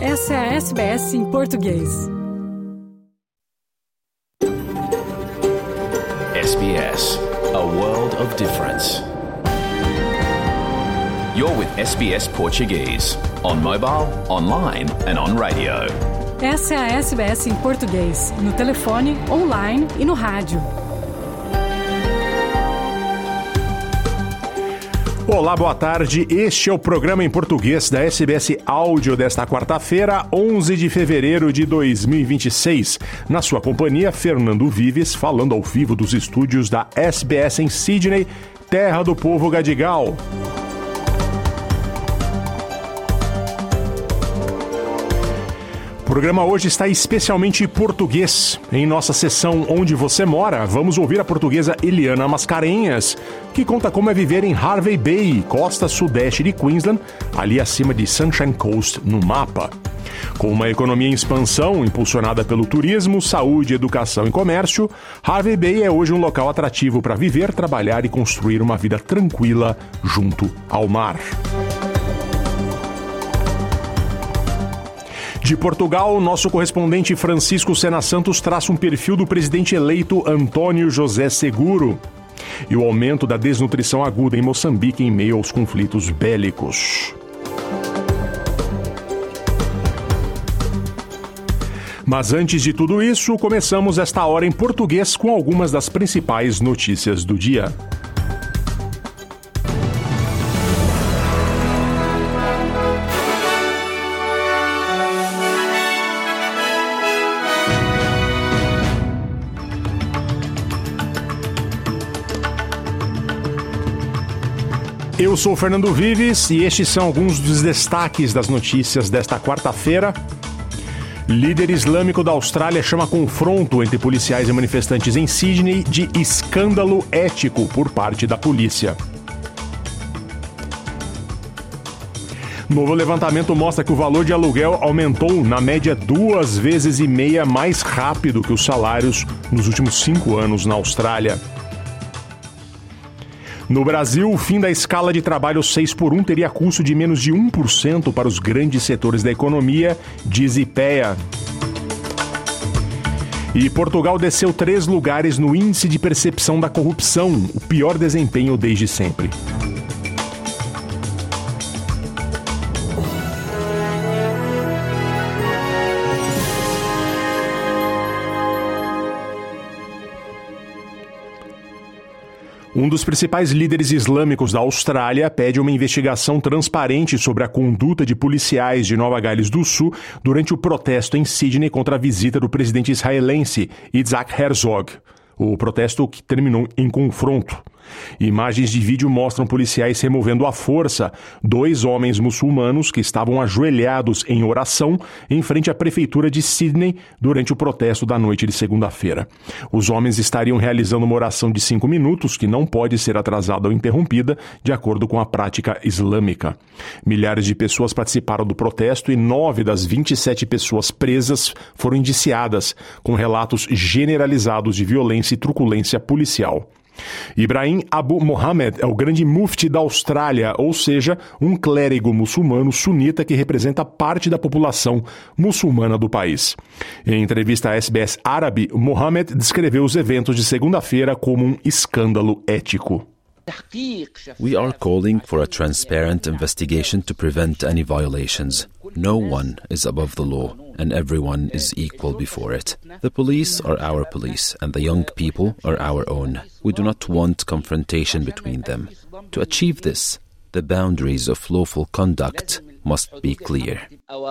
Essa é a SBS em português. SBS, a world of difference. You're with SBS Portuguese, on mobile, online and on radio. Essa é a SBS em português, no telefone, online e no rádio. Olá, boa tarde. Este é o programa em português da SBS Áudio desta quarta-feira, 11 de fevereiro de 2026. Na sua companhia, Fernando Vives, falando ao vivo dos estúdios da SBS em Sydney, terra do povo Gadigal. O programa hoje está especialmente em português. Em nossa sessão Onde Você Mora, vamos ouvir a portuguesa Eliana Mascarenhas, que conta como é viver em Hervey Bay, costa sudeste de Queensland, ali acima de Sunshine Coast no mapa. Com uma economia em expansão, impulsionada pelo turismo, saúde, educação e comércio, Hervey Bay é hoje um local atrativo para viver, trabalhar e construir uma vida tranquila junto ao mar. De Portugal, nosso correspondente Francisco Sena Santos traça um perfil do presidente eleito António José Seguro e o aumento da desnutrição aguda em Moçambique em meio aos conflitos bélicos. Mas antes de tudo isso, começamos esta hora em português com algumas das principais notícias do dia. Eu sou o Fernando Vives e estes são alguns dos destaques das notícias desta quarta-feira. Líder islâmico da Austrália chama confronto entre policiais e manifestantes em Sydney de escândalo ético por parte da polícia. Novo levantamento mostra que o valor de aluguel aumentou, na média, 2,5 vezes mais rápido que os salários nos últimos 5 anos na Austrália. No Brasil, o fim da escala de trabalho 6x1 teria custo de menos de 1% para os grandes setores da economia, diz IPEA. E Portugal desceu 3 lugares no índice de percepção da corrupção, o pior desempenho desde sempre. Um dos principais líderes islâmicos da Austrália pede uma investigação transparente sobre a conduta de policiais de Nova Gales do Sul durante o protesto em Sydney contra a visita do presidente israelense Isaac Herzog. O protesto que terminou em confronto. Imagens de vídeo mostram policiais removendo à força 2 homens muçulmanos que estavam ajoelhados em oração em frente à prefeitura de Sydney durante o protesto da noite de segunda-feira. Os homens estariam realizando uma oração de 5 minutos que não pode ser atrasada ou interrompida, de acordo com a prática islâmica. Milhares de pessoas participaram do protesto e 9 das 27 pessoas presas foram indiciadas, com relatos generalizados de violência e truculência policial. Ibrahim Abu Mohammed é o grande mufti da Austrália, ou seja, um clérigo muçulmano sunita que representa parte da população muçulmana do país. Em entrevista à SBS Árabe, Mohammed descreveu os eventos de segunda-feira como um escândalo ético. We are calling for a transparent investigation to prevent any violations. No one is above the law, and everyone is equal before it. The police are our police, and the young people are our own. We do not want confrontation between them. To achieve this, the boundaries of lawful conduct must be clear.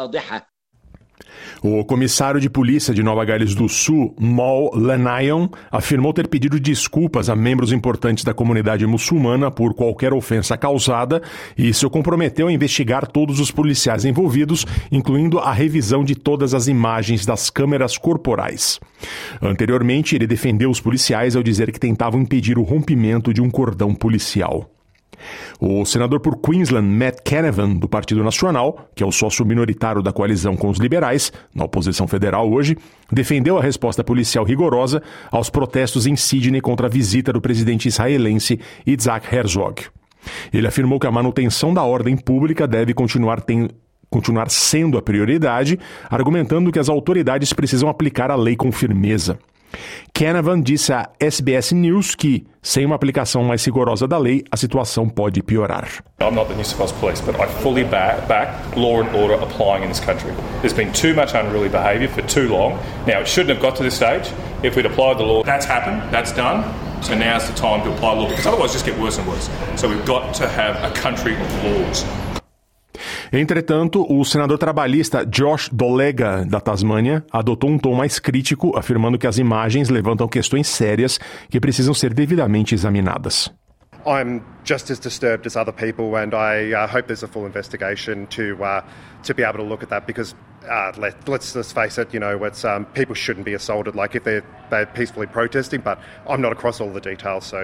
O comissário de polícia de Nova Gales do Sul, Mal Lanayon, afirmou ter pedido desculpas a membros importantes da comunidade muçulmana por qualquer ofensa causada e se comprometeu a investigar todos os policiais envolvidos, incluindo a revisão de todas as imagens das câmeras corporais. Anteriormente, ele defendeu os policiais ao dizer que tentavam impedir o rompimento de um cordão policial. O senador por Queensland, Matt Canavan, do Partido Nacional, que é o sócio minoritário da coalizão com os liberais, na oposição federal hoje, defendeu a resposta policial rigorosa aos protestos em Sydney contra a visita do presidente israelense Isaac Herzog. Ele afirmou que a manutenção da ordem pública deve continuar continuar sendo a prioridade, argumentando que as autoridades precisam aplicar a lei com firmeza. Canavan disse à SBS News que, sem uma aplicação mais rigorosa da lei, a situação pode piorar. I'm not the New South Wales Police, but I fully back law and order applying in this country. There's been too much unruly behaviour for too long. Now, it shouldn't have got to this stage. If we'd applied the law, that's happened, that's done. So now's the time to apply law, because otherwise it's just get worse and worse. So we've got to have a country of laws. Entretanto, o senador trabalhista Josh Dolega, da Tasmânia, adotou um tom mais crítico, afirmando que as imagens levantam questões sérias que precisam ser devidamente examinadas. I'm just as disturbed as other people, and I hope there's a full investigation to be able to look at that, because let's just face it, it's people shouldn't be assaulted, like if they're peacefully protesting, but I'm not across all the details, so...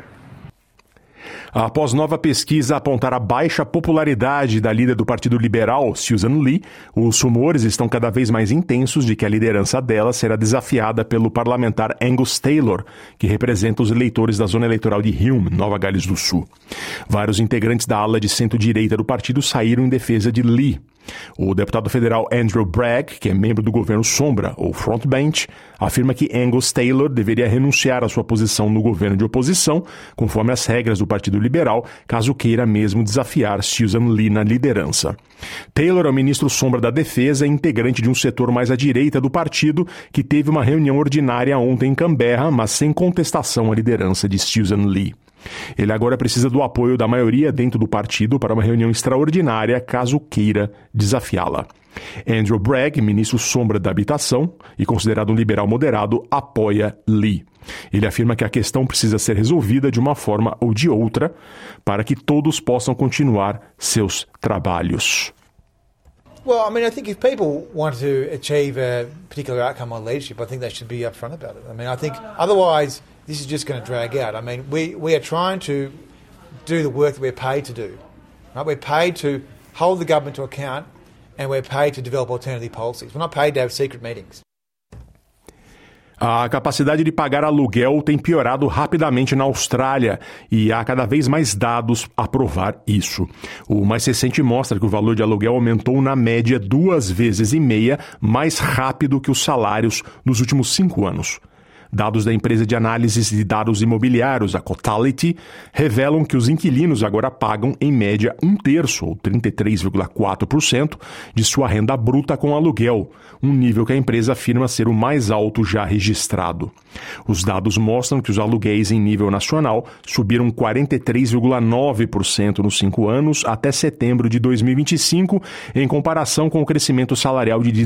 Após nova pesquisa apontar a baixa popularidade da líder do Partido Liberal, Susan Lee, os rumores estão cada vez mais intensos de que a liderança dela será desafiada pelo parlamentar Angus Taylor, que representa os eleitores da zona eleitoral de Hume, Nova Gales do Sul. Vários integrantes da ala de centro-direita do partido saíram em defesa de Lee. O deputado federal Andrew Bragg, que é membro do governo Sombra, ou Frontbench, afirma que Angus Taylor deveria renunciar à sua posição no governo de oposição, conforme as regras do Partido Liberal, caso queira mesmo desafiar Susan Lee na liderança. Taylor é o ministro Sombra da Defesa e integrante de um setor mais à direita do partido, que teve uma reunião ordinária ontem em Canberra, mas sem contestação à liderança de Susan Lee. Ele agora precisa do apoio da maioria dentro do partido para uma reunião extraordinária, caso queira desafiá-la. Andrew Bragg, ministro Sombra da Habitação e considerado um liberal moderado, apoia Lee. Ele afirma que a questão precisa ser resolvida de uma forma ou de outra para que todos possam continuar seus trabalhos. Well, I think if people want to achieve a particular outcome on leadership, I think they should be upfront about it. I think otherwise this is just going to drag out. We are trying to do the work that we're paid to do. Right? We're paid to hold the government to account, and we're paid to develop alternative policies. We're not paid to have secret meetings. A capacidade de pagar aluguel tem piorado rapidamente na Austrália e há cada vez mais dados a provar isso. O mais recente mostra que o valor de aluguel aumentou na média 2,5 vezes mais rápido que os salários nos últimos 5 anos. Dados da empresa de análise de dados imobiliários, a Cotality, revelam que os inquilinos agora pagam, em média, 1/3, ou 33,4%, de sua renda bruta com aluguel, um nível que a empresa afirma ser o mais alto já registrado. Os dados mostram que os aluguéis em nível nacional subiram 43,9% nos 5 anos até setembro de 2025, em comparação com o crescimento salarial de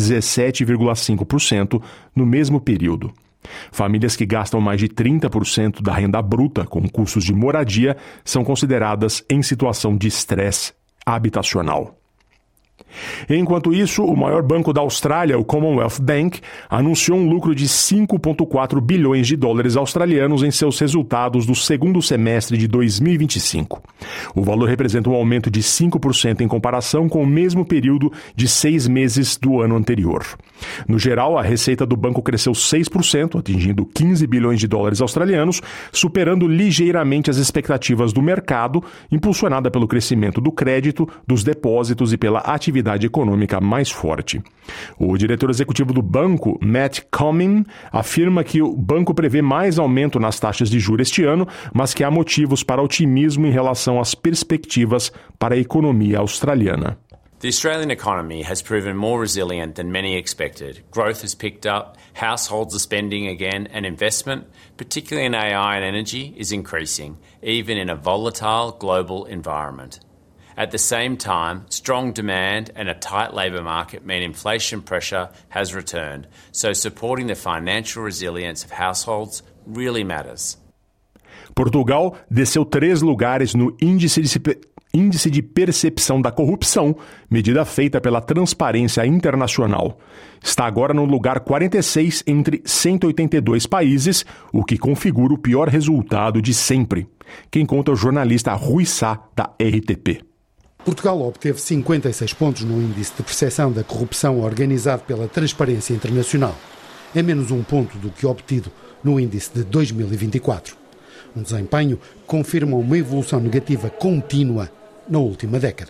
17,5% no mesmo período. Famílias que gastam mais de 30% da renda bruta com custos de moradia são consideradas em situação de estresse habitacional. Enquanto isso, o maior banco da Austrália, o Commonwealth Bank, anunciou um lucro de 5,4 bilhões de dólares australianos em seus resultados do segundo semestre de 2025. O valor representa um aumento de 5% em comparação com o mesmo período de 6 meses do ano anterior. No geral, a receita do banco cresceu 6%, atingindo 15 bilhões de dólares australianos, superando ligeiramente as expectativas do mercado, impulsionada pelo crescimento do crédito, dos depósitos e pela atividade econômica mais forte. O diretor executivo do banco, Matt Comyn, afirma que o banco prevê mais aumento nas taxas de juros este ano, mas que há motivos para otimismo em relação às perspectivas para a economia australiana. The Australian economy has proven more resilient than many expected. Growth has picked up, households are spending again, and investment, particularly in AI and energy, is increasing, even in a volatile global environment. At the same time, strong demand and a tight labour market mean inflation pressure has returned, so supporting the financial resilience of households really matters. Portugal desceu 3 lugares no Índice de Percepção da Corrupção, medida feita pela Transparência Internacional. Está agora no lugar 46 entre 182 países, o que configura o pior resultado de sempre. Quem conta é o jornalista Rui Sá, da RTP. Portugal obteve 56 pontos no Índice de Percepção da Corrupção organizado pela Transparência Internacional. É menos 1 ponto do que obtido no índice de 2024. Um desempenho que confirma uma evolução negativa contínua na última década.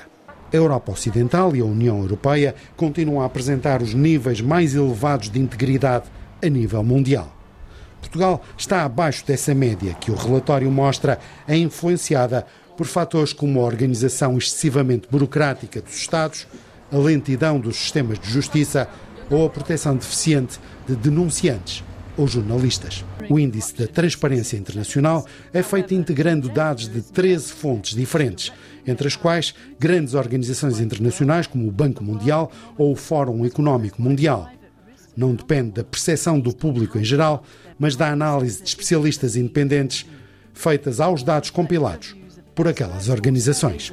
A Europa Ocidental e a União Europeia continuam a apresentar os níveis mais elevados de integridade a nível mundial. Portugal está abaixo dessa média que o relatório mostra é influenciada por fatores como a organização excessivamente burocrática dos Estados, a lentidão dos sistemas de justiça ou a proteção deficiente de denunciantes ou jornalistas. O Índice da Transparência Internacional é feito integrando dados de 13 fontes diferentes, entre as quais grandes organizações internacionais como o Banco Mundial ou o Fórum Económico Mundial. Não depende da percepção do público em geral, mas da análise de especialistas independentes feitas aos dados compilados por aquelas organizações.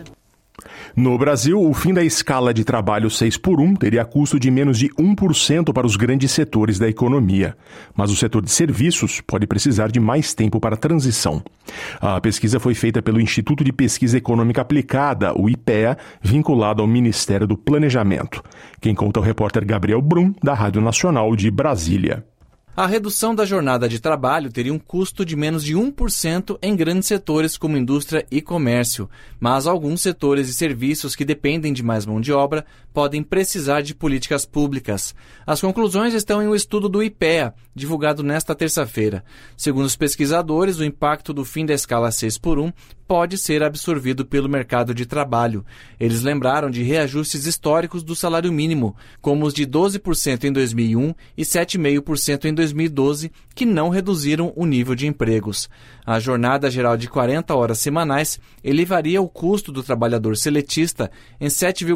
No Brasil, o fim da escala de trabalho 6x1 teria custo de menos de 1% para os grandes setores da economia. Mas o setor de serviços pode precisar de mais tempo para a transição. A pesquisa foi feita pelo Instituto de Pesquisa Econômica Aplicada, o IPEA, vinculado ao Ministério do Planejamento. Quem conta é o repórter Gabriel Brum, da Rádio Nacional de Brasília. A redução da jornada de trabalho teria um custo de menos de 1% em grandes setores como indústria e comércio, mas alguns setores e serviços que dependem de mais mão de obra podem precisar de políticas públicas. As conclusões estão em um estudo do IPEA, divulgado nesta terça-feira. Segundo os pesquisadores, o impacto do fim da escala 6x1 pode ser absorvido pelo mercado de trabalho. Eles lembraram de reajustes históricos do salário mínimo, como os de 12% em 2001 e 7,5% em 2012, que não reduziram o nível de empregos. A jornada geral de 40 horas semanais elevaria o custo do trabalhador seletista em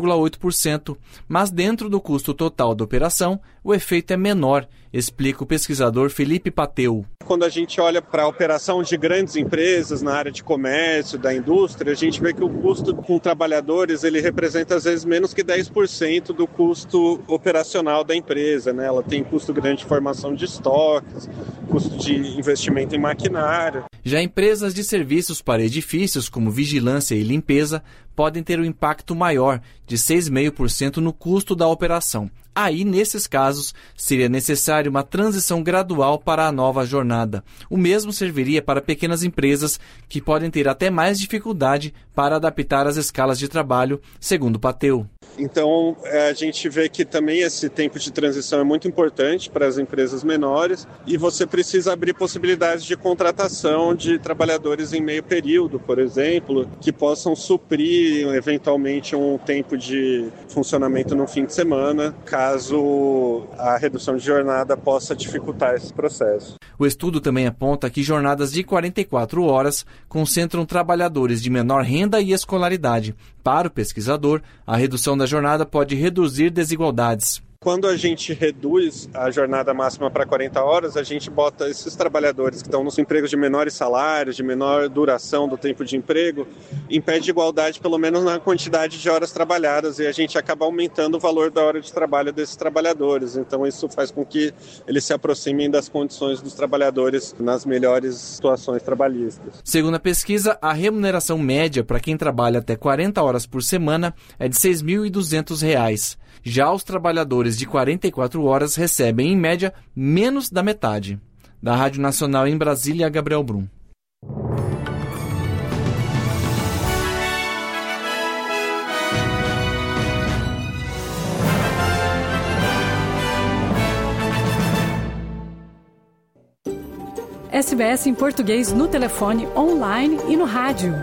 7,8%, mas dentro do custo total da operação, o efeito é menor, explica o pesquisador Felipe Pateu. Quando a gente olha para a operação de grandes empresas na área de comércio, da indústria, a gente vê que o custo com trabalhadores ele representa às vezes menos que 10% do custo operacional da empresa, né? Ela tem custo grande de formação de estoques, custo de investimento em maquinário. Já empresas de serviços para edifícios, como vigilância e limpeza, podem ter um impacto maior, de 6,5% no custo da operação. Aí, nesses casos, seria necessária uma transição gradual para a nova jornada. O mesmo serviria para pequenas empresas que podem ter até mais dificuldade para adaptar as escalas de trabalho, segundo Pateu. Então, a gente vê que também esse tempo de transição é muito importante para as empresas menores e você precisa abrir possibilidades de contratação de trabalhadores em meio período, por exemplo, que possam suprir eventualmente um tempo de funcionamento no fim de semana, caso a redução de jornada possa dificultar esse processo. O estudo também aponta que jornadas de 44 horas concentram trabalhadores de menor renda e escolaridade. Para o pesquisador, a redução da jornada pode reduzir desigualdades. Quando a gente reduz a jornada máxima para 40 horas, a gente bota esses trabalhadores que estão nos empregos de menores salários, de menor duração do tempo de emprego, impede igualdade pelo menos na quantidade de horas trabalhadas e a gente acaba aumentando o valor da hora de trabalho desses trabalhadores. Então isso faz com que eles se aproximem das condições dos trabalhadores nas melhores situações trabalhistas. Segundo a pesquisa, a remuneração média para quem trabalha até 40 horas por semana é de R$ 6.200. Já os trabalhadores de 44 horas recebem, em média, menos da metade. Da Rádio Nacional em Brasília, Gabriel Brum. SBS em português no telefone, online e no rádio.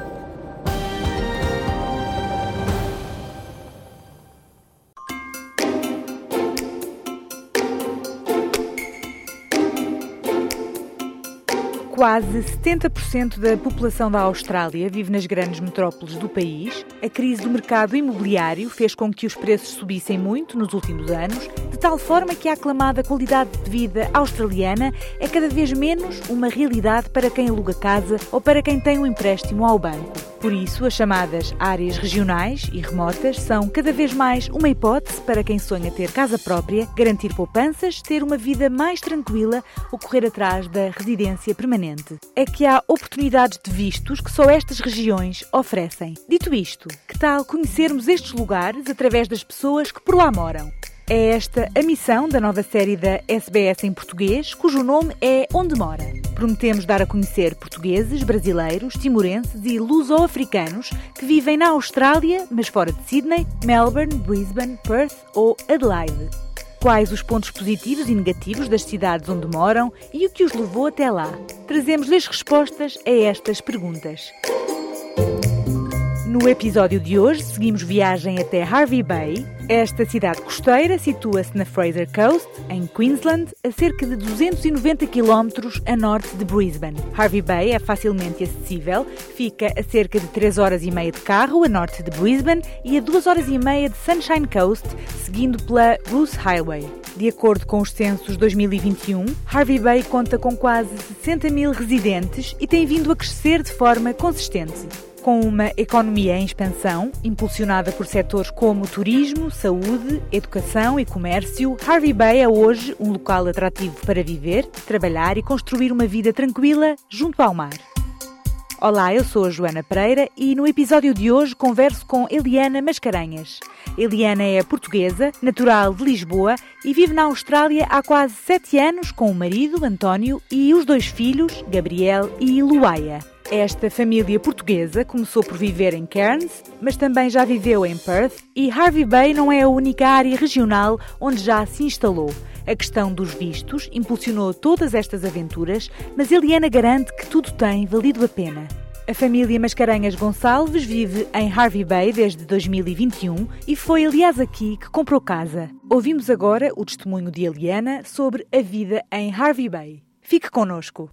Quase 70% da população da Austrália vive nas grandes metrópoles do país. A crise do mercado imobiliário fez com que os preços subissem muito nos últimos anos, de tal forma que a aclamada qualidade de vida australiana é cada vez menos uma realidade para quem aluga casa ou para quem tem um empréstimo ao banco. Por isso, as chamadas áreas regionais e remotas são cada vez mais uma hipótese para quem sonha ter casa própria, garantir poupanças, ter uma vida mais tranquila ou correr atrás da residência permanente. É que há oportunidades de vistos que só estas regiões oferecem. Dito isto, que tal conhecermos estes lugares através das pessoas que por lá moram? É esta a missão da nova série da SBS em português, cujo nome é Onde Mora. prometemos dar a conhecer portugueses, brasileiros, timorenses e luso-africanos que vivem na Austrália, mas fora de Sydney, Melbourne, Brisbane, Perth ou Adelaide. Quais os pontos positivos e negativos das cidades onde moram e o que os levou até lá? Trazemos-lhes respostas a estas perguntas. No episódio de hoje, seguimos viagem até Hervey Bay. Esta cidade costeira situa-se na Fraser Coast, em Queensland, a cerca de 290 km a norte de Brisbane. Hervey Bay é facilmente acessível, fica a cerca de 3 horas e meia de carro a norte de Brisbane e a 2 horas e meia de Sunshine Coast, seguindo pela Bruce Highway. De acordo com os censos 2021, Hervey Bay conta com quase 60 mil residentes e tem vindo a crescer de forma consistente. Com uma economia em expansão, impulsionada por setores como turismo, saúde, educação e comércio, Hervey Bay é hoje um local atrativo para viver, trabalhar e construir uma vida tranquila junto ao mar. Olá, eu sou a Joana Pereira e no episódio de hoje converso com Eliana Mascarenhas. Eliana é portuguesa, natural de Lisboa e vive na Austrália há quase 7 anos com o marido, António, e os 2 filhos, Gabriel e Luaia. Esta família portuguesa começou por viver em Cairns, mas também já viveu em Perth e Hervey Bay não é a única área regional onde já se instalou. A questão dos vistos impulsionou todas estas aventuras, mas Eliana garante que tudo tem valido a pena. A família Mascarenhas Gonçalves vive em Hervey Bay desde 2021 e foi, aliás, aqui que comprou casa. Ouvimos agora o testemunho de Eliana sobre a vida em Hervey Bay. Fique connosco.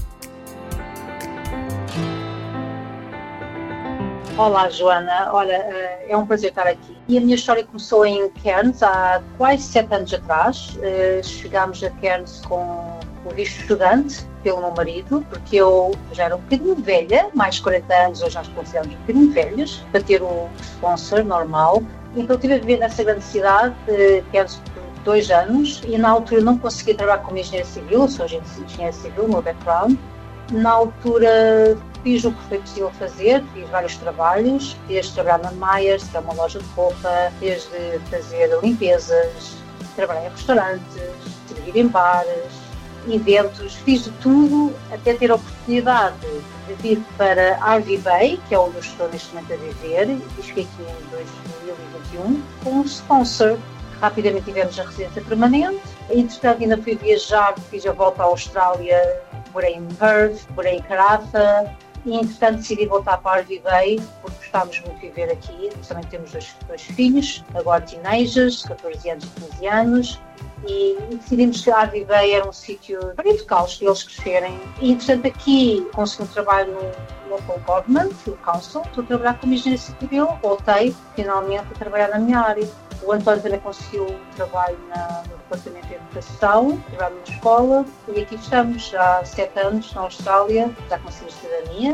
Olá, Joana. Olha, é um prazer estar aqui. E a minha história começou em Cairns há quase 7 anos atrás. Chegámos a Cairns com o visto estudante pelo meu marido, porque eu já era um bocadinho velha, mais de 40 anos, hoje nós consideramos um bocadinho velhos, para ter o sponsor normal. Então eu estive a viver nessa grande cidade, Cairns, por 2 anos, e na altura não conseguia trabalhar como engenheiro civil, eu sou engenheiro civil, o meu background. Na altura fiz o que foi possível fazer, fiz vários trabalhos, desde trabalhar na Myers, que é uma loja de roupa, desde fazer limpezas, trabalhar em restaurantes, servir em bares, eventos, fiz de tudo até ter a oportunidade de vir para Hervey Bay, que é onde eu estou neste momento a viver, e cheguei aqui em 2021, com um sponsor. Rapidamente tivemos a residência permanente, entretanto ainda fui viajar, fiz a volta à Austrália, morei em Perth, morei em Karratha e entretanto decidi voltar para Hervey Bay porque gostávamos muito de viver aqui. Também temos dois filhos, agora teenagers, 14 anos e 15 anos, e decidimos que Hervey Bay era um sítio para educá-los, para eles crescerem. E entretanto aqui consegui um trabalho no local government, no council, estou a trabalhar como engenheiro civil, voltei finalmente a trabalhar na minha área. O António também conseguiu trabalho no Departamento de Educação, trabalho numa escola, e aqui estamos há 7 anos na Austrália, já conseguimos cidadania.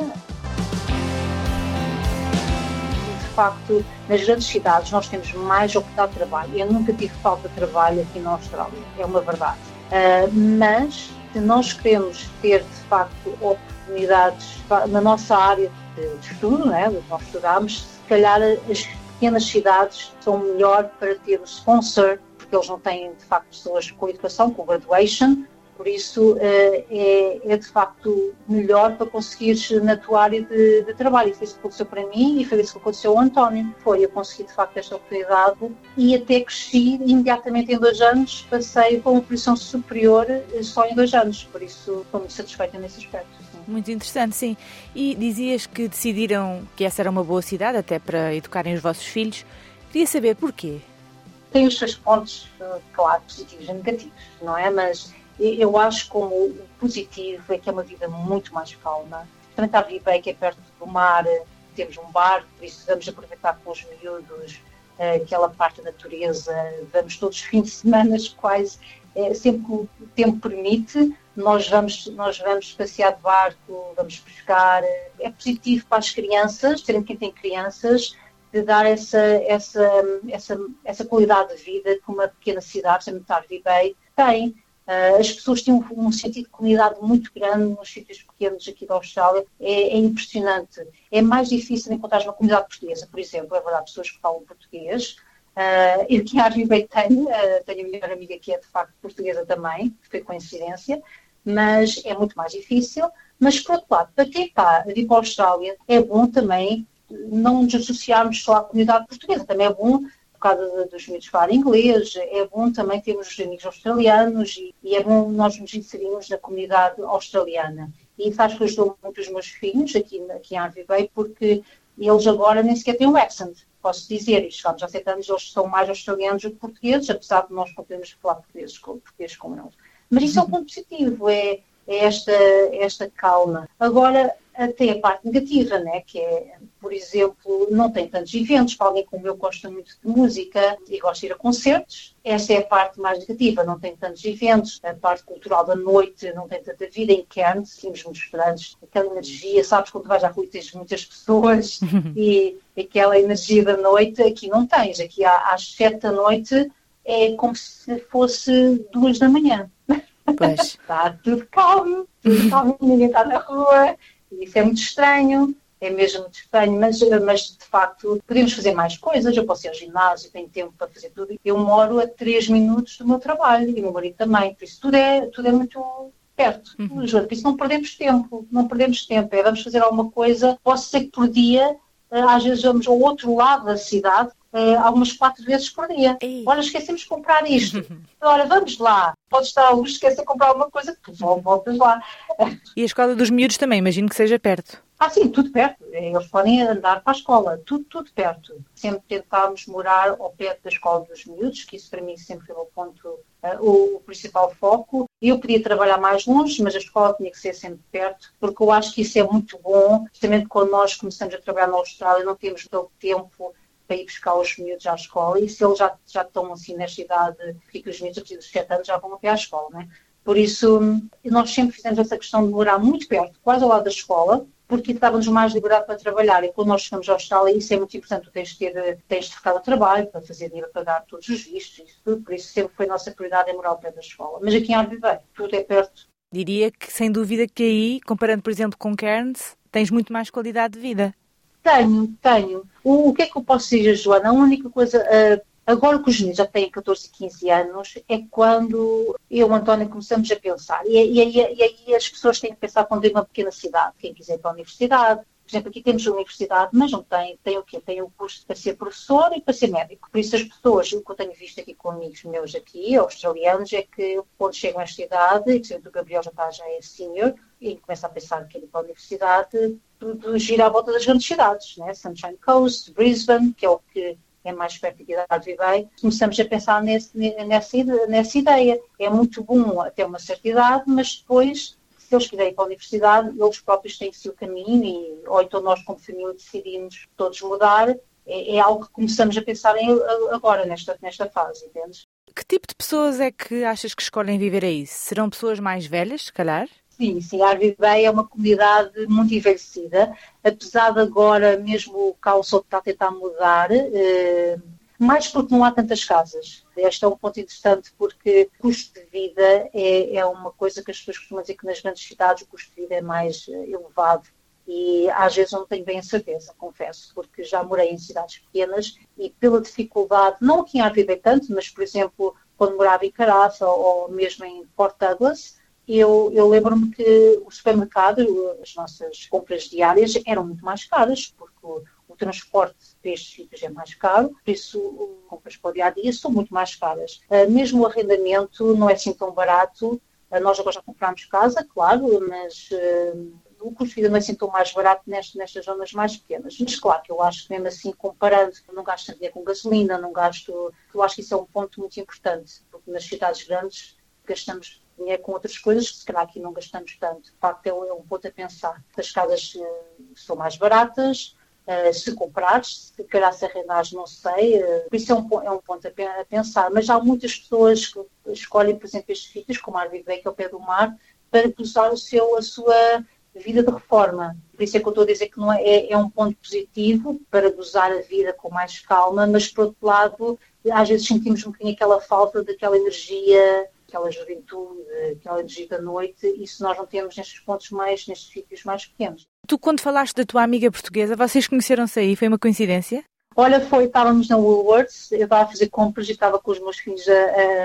De facto, nas grandes cidades nós temos mais oportunidade de trabalho. Eu nunca tive falta de trabalho aqui na Austrália, é uma verdade. Mas, se nós queremos ter, de facto, oportunidades na nossa área de estudo, né, onde nós estudamos, se calhar as pequenas cidades são melhor para ter o sponsor, porque eles não têm, de facto, pessoas com educação, com graduation, por isso é de facto melhor para conseguires na tua área de trabalho. E foi isso que aconteceu para mim e foi isso que aconteceu ao António. Eu consegui, de facto, esta oportunidade e até cresci imediatamente em 2 anos, passei para uma posição superior só em 2 anos, por isso estou muito satisfeita nesse aspecto. Muito interessante, sim. E dizias que decidiram que essa era uma boa cidade, até para educarem os vossos filhos. Queria saber porquê. Tem os seus pontos, claro, positivos e negativos, não é? Mas eu acho como o positivo é que é uma vida muito mais calma. Também está a Hervey, que é perto do mar, temos um bar, por isso vamos aproveitar com os miúdos aquela parte da natureza, vamos todos os fins de semana, quase, sempre que o tempo permite. Nós vamos passear de barco, vamos pescar. É positivo para as crianças, terem quem tem crianças, de dar essa qualidade de vida que uma pequena cidade, como Hervey Bay, tem. As pessoas têm um sentido de comunidade muito grande nos sítios pequenos aqui da Austrália. É impressionante. É mais difícil encontrar uma comunidade portuguesa, por exemplo. É verdade, pessoas que falam português. Eu que em Hervey Bay tenho a minha melhor amiga que é de facto portuguesa também, que foi coincidência. mas é muito mais difícil. Mas, por outro lado, para quem está a vir para a Austrália, é bom também não nos associarmos só à comunidade portuguesa. Também é bom, por causa dos miúdos falarem inglês, é bom também termos os amigos australianos e é bom nós nos inserirmos na comunidade australiana. E isso acho que ajudou muito os meus filhos aqui em Hervey Bay, porque eles agora nem sequer têm um accent. Posso dizer, e chegámos há 7 anos, eles são mais australianos do que portugueses, apesar de nós não podermos falar português com eles. Mas isso é um ponto positivo, é esta calma. Agora, até a parte negativa, né? Que é, por exemplo, não tem tantos eventos. Para alguém como eu gosta muito de música e gosta de ir a concertos, essa é a parte mais negativa. Não tem tantos eventos. A parte cultural da noite não tem tanta vida. Em Cairns, tínhamos muitos restaurantes, aquela energia, sabes, quando vais à rua e tens muitas pessoas e aquela energia da noite, aqui não tens. Aqui às 7 da noite é como se fosse 2 da manhã. Pois. Está tudo calmo, ninguém está na rua. Isso é muito estranho, é mesmo muito estranho, mas de facto podemos fazer mais coisas. Eu posso ir ao ginásio, tenho tempo para fazer tudo. Eu moro a 3 minutos do meu trabalho e o meu marido também, por isso tudo é muito perto. Por isso não perdemos tempo, vamos fazer alguma coisa. Posso ser que por dia, às vezes vamos ao outro lado da cidade, algumas 4 vezes por dia. Olha, esquecemos de comprar isto. Ora, vamos lá. Podes estar à luz, esquecer de comprar alguma coisa, voltas lá. E a escola dos miúdos também, imagino que seja perto. Sim, tudo perto. Eles podem andar para a escola, tudo perto. Sempre tentámos morar ao pé da escola dos miúdos, que isso para mim sempre foi o principal foco. Eu podia trabalhar mais longe, mas a escola tinha que ser sempre perto, porque eu acho que isso é muito bom. Justamente quando nós começamos a trabalhar na Austrália, não temos todo o tempo para ir buscar os miúdos à escola, e se eles já estão assim nesta idade, que os miúdos a partir dos 7 anos já vão até à escola, né? Por isso, nós sempre fizemos essa questão de morar muito perto, quase ao lado da escola, porque dava-nos mais liberdade para trabalhar, e quando nós chegamos à Austrália, isso é muito importante, tu tens de ficar ao trabalho, para fazer dinheiro, para pagar todos os vistos, isso tudo, por isso sempre foi a nossa prioridade morar ao pé da escola. Mas aqui em Hervey Bay, tudo é perto. Diria que, sem dúvida, que aí, comparando, por exemplo, com Cairns, tens muito mais qualidade de vida. Tenho. O que é que eu posso dizer, Joana? A única coisa, agora que os meninos já têm 14 e 15 anos, é quando eu e o António começamos a pensar. E aí as pessoas têm que pensar quando é uma pequena cidade. Quem quiser ir para a universidade, por exemplo, aqui temos a universidade, mas não tem o quê? Tem o curso para ser professor e para ser médico. Por isso as pessoas, o que eu tenho visto aqui com amigos meus aqui, australianos, é que quando chegam a esta idade, e por exemplo, o Gabriel já é senior, e começa a pensar que ele ir para a universidade, tudo gira à volta das grandes cidades, né? Sunshine Coast, Brisbane, que é o que é mais perto aqui da Hervey Bay. Começamos a pensar nessa ideia. É muito bom até uma certa idade, mas depois, se eles quiserem ir para a universidade, eles próprios têm o seu caminho, ou então nós como família decidimos todos mudar. É algo que começamos a pensar agora, nesta fase, entendes? Que tipo de pessoas é que achas que escolhem viver aí? Serão pessoas mais velhas, se calhar? Sim, a Hervey Bay é uma comunidade muito envelhecida, apesar de agora mesmo o Council está a tentar mudar, mais porque não há tantas casas. Este é um ponto interessante porque o custo de vida é uma coisa que as pessoas costumam dizer que nas grandes cidades o custo de vida é mais elevado e às vezes eu não tenho bem a certeza, confesso, porque já morei em cidades pequenas e pela dificuldade, não aqui em Hervey Bay tanto, mas por exemplo quando morava em Carafa ou mesmo em Port Douglas, eu lembro-me que o supermercado, as nossas compras diárias eram muito mais caras, porque o transporte para estes sítios é mais caro, por isso as compras para o dia-a-dia são muito mais caras. Mesmo o arrendamento não é assim tão barato. Nós agora já comprámos casa, claro, mas o custo de vida não é assim tão mais barato nestas zonas mais pequenas. Mas claro que eu acho que mesmo assim, comparando, não gasto dinheiro com gasolina, eu acho que isso é um ponto muito importante, porque nas cidades grandes gastamos dinheiro com outras coisas que se calhar aqui não gastamos tanto. De facto é um ponto a pensar. As casas são mais baratas, se comprares, se calhar se arrendares, não sei. Por isso é um ponto a pensar. Mas há muitas pessoas que escolhem, por exemplo, estes sítios, como a Hervey Bay, que é ao pé do mar, para gozar a sua vida de reforma. Por isso é que eu estou a dizer que não é um ponto positivo para gozar a vida com mais calma, mas por outro lado, às vezes sentimos um bocadinho aquela falta daquela energia, aquela juventude, aquela energia da noite, isso nós não temos nestes sítios mais pequenos. Tu, quando falaste da tua amiga portuguesa, vocês conheceram-se aí? Foi uma coincidência? Olha, estávamos na Woolworths, eu estava a fazer compras e estava com os meus filhos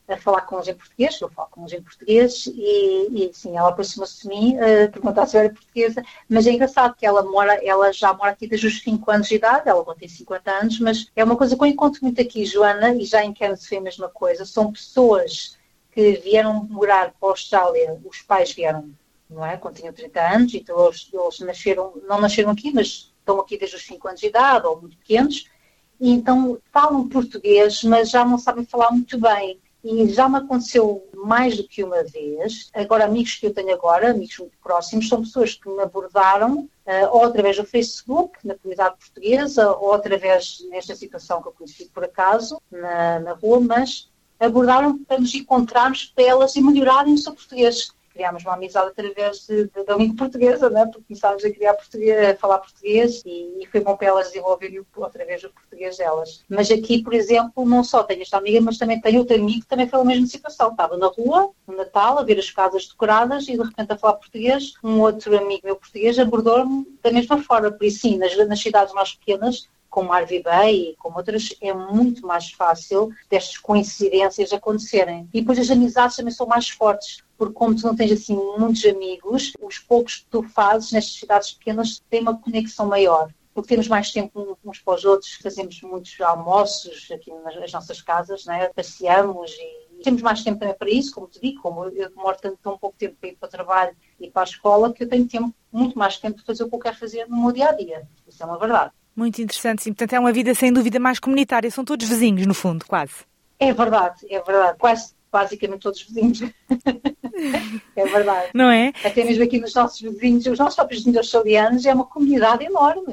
a falar com eles em português, eu falo com eles em português, e sim, ela aproximou-se de mim, perguntou se eu era portuguesa, mas é engraçado que ela já mora aqui desde os 5 anos de idade, ela tem 50 anos, mas é uma coisa que eu encontro muito aqui, Joana, e já em Cairns foi a mesma coisa, são pessoas que vieram morar para a Austrália, os pais vieram, não é, quando tinham 30 anos, então eles não nasceram aqui, mas estão aqui desde os 5 anos de idade, ou muito pequenos, e então falam português, mas já não sabem falar muito bem. E já me aconteceu mais do que uma vez. Agora, amigos que eu tenho agora, amigos muito próximos, são pessoas que me abordaram ou através do Facebook, na comunidade portuguesa, ou através nesta situação que eu conheci por acaso, na rua, mas abordaram para nos encontrarmos para elas e melhorarem o seu português. Criámos uma amizade através da língua portuguesa, né? Porque começámos a falar português e foi bom para elas desenvolverem através do português delas. Mas aqui, por exemplo, não só tenho esta amiga, mas também tenho outro amigo que também foi a mesma situação. Estava na rua, no Natal, a ver as casas decoradas e de repente a falar português. Um outro amigo meu português abordou-me da mesma forma. Por isso, sim, nas cidades mais pequenas, como Hervey Bay e como outras, é muito mais fácil destas coincidências acontecerem. E depois as amizades também são mais fortes, porque como tu não tens assim muitos amigos, os poucos que tu fazes nestas cidades pequenas têm uma conexão maior, porque temos mais tempo uns para os outros, fazemos muitos almoços aqui nas nossas casas, né? Passeamos e temos mais tempo também para isso, como te digo, como eu demoro tão pouco tempo para ir para o trabalho e para a escola, que eu tenho muito mais tempo de fazer o que eu quero fazer no meu dia-a-dia. Isso é uma verdade. Muito interessante, sim. Portanto, é uma vida sem dúvida mais comunitária. São todos vizinhos, no fundo, quase. É verdade. Quase, basicamente todos vizinhos. É verdade. Não é? Até mesmo aqui nos nossos vizinhos, os nossos próprios vizinhos australianos, é uma comunidade enorme.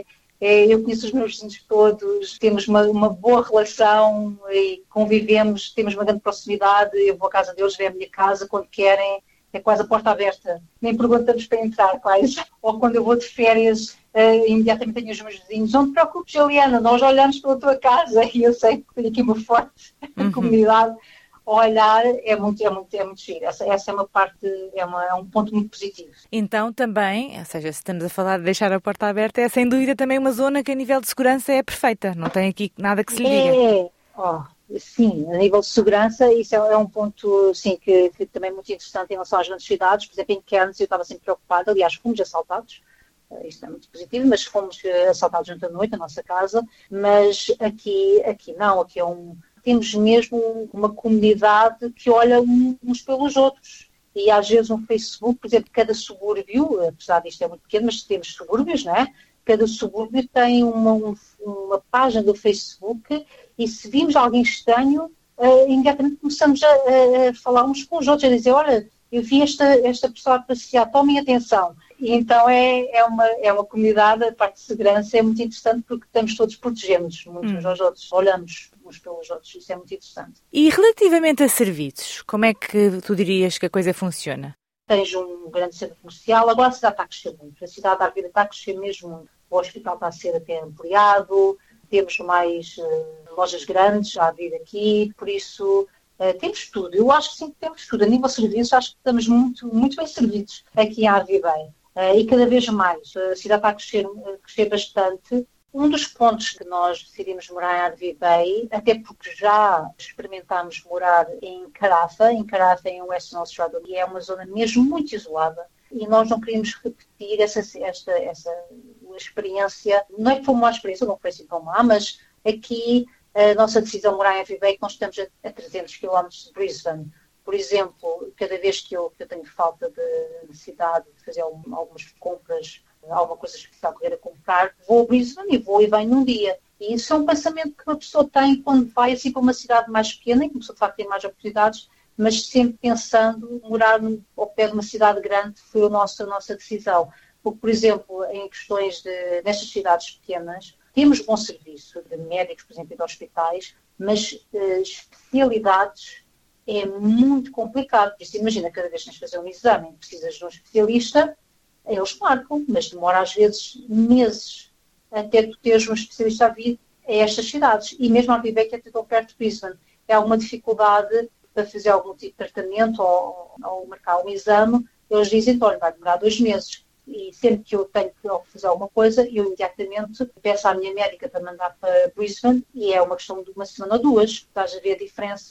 Eu conheço os meus vizinhos todos, temos uma boa relação e convivemos, temos uma grande proximidade. Eu vou à casa deles, vêm à minha casa quando querem. É quase a porta aberta. Nem perguntamos para entrar, quase. Ou quando eu vou de férias, imediatamente tenho os meus vizinhos. Não te preocupes, Juliana, nós olhamos pela tua casa e eu sei que tenho aqui uma forte comunidade. Olhar é muito giro. Essa é uma parte, é um ponto muito positivo. Então também, ou seja, se estamos a falar de deixar a porta aberta, é sem dúvida também uma zona que a nível de segurança é perfeita. Não tem aqui nada que se lhe diga. Sim, a nível de segurança, isso é um ponto sim, que também é muito interessante em relação às grandes cidades. Por exemplo, em Cairns eu estava sempre preocupada, aliás, fomos assaltados, isto é muito positivo, mas fomos assaltados ontem à noite, na nossa casa, mas aqui não, temos mesmo uma comunidade que olha uns pelos outros. E às vezes no Facebook, por exemplo, cada subúrbio, apesar disto é muito pequeno, mas temos subúrbios, não é? Cada subúrbio tem uma página do Facebook e se vimos alguém estranho, imediatamente começamos a falar uns com os outros, a dizer, olha, eu vi esta pessoa a passear, tomem atenção. E então é uma comunidade, a parte de segurança é muito interessante porque estamos todos protegemos uns aos outros, olhamos uns pelos outros, isso é muito interessante. E relativamente a serviços, como é que tu dirias que a coisa funciona? Tens um grande centro comercial, agora a cidade está a crescer muito, a cidade da Arvida está a crescer mesmo muito. O hospital está a ser até ampliado, temos mais lojas grandes a abrir aqui, por isso temos tudo. Eu acho que sim, temos tudo. A nível de serviços, acho que estamos muito, muito bem servidos aqui em Hervey Bay. E cada vez mais. A cidade está a crescer bastante. Um dos pontos que nós decidimos morar em Hervey Bay, até porque já experimentámos morar em Carafa em Western Australia, e é uma zona mesmo muito isolada. E nós não queríamos repetir essa experiência. Não é que foi uma experiência, não foi assim tão má, mas aqui a nossa decisão de morar em Hervey Bay, que nós estamos a 300 km de Brisbane. Por exemplo, cada vez que eu tenho falta de necessidade de fazer algumas compras, alguma coisa especial que eu queira comprar, vou a Brisbane e venho num dia. E isso é um pensamento que uma pessoa tem quando vai assim para uma cidade mais pequena, e que a pessoa de facto tem mais oportunidades, mas sempre pensando morar ao pé de uma cidade grande foi a nossa decisão. Porque, por exemplo, em questões nestas cidades pequenas, temos bom serviço de médicos, por exemplo, e de hospitais, mas especialidades é muito complicado. Por isso, imagina, cada vez que tens de fazer um exame e precisas de um especialista, eles marcam, mas demora às vezes meses até tu teres um especialista a vir a estas cidades. E mesmo a Hervey Bay, que é tão perto de Brisbane, é alguma dificuldade para fazer algum tipo de tratamento ou marcar um exame, eles dizem, olha, vai demorar 2 meses. E sempre que eu tenho que fazer alguma coisa, eu imediatamente peço à minha médica para mandar para Brisbane, e é uma questão de 1 semana ou 2. Estás a ver a diferença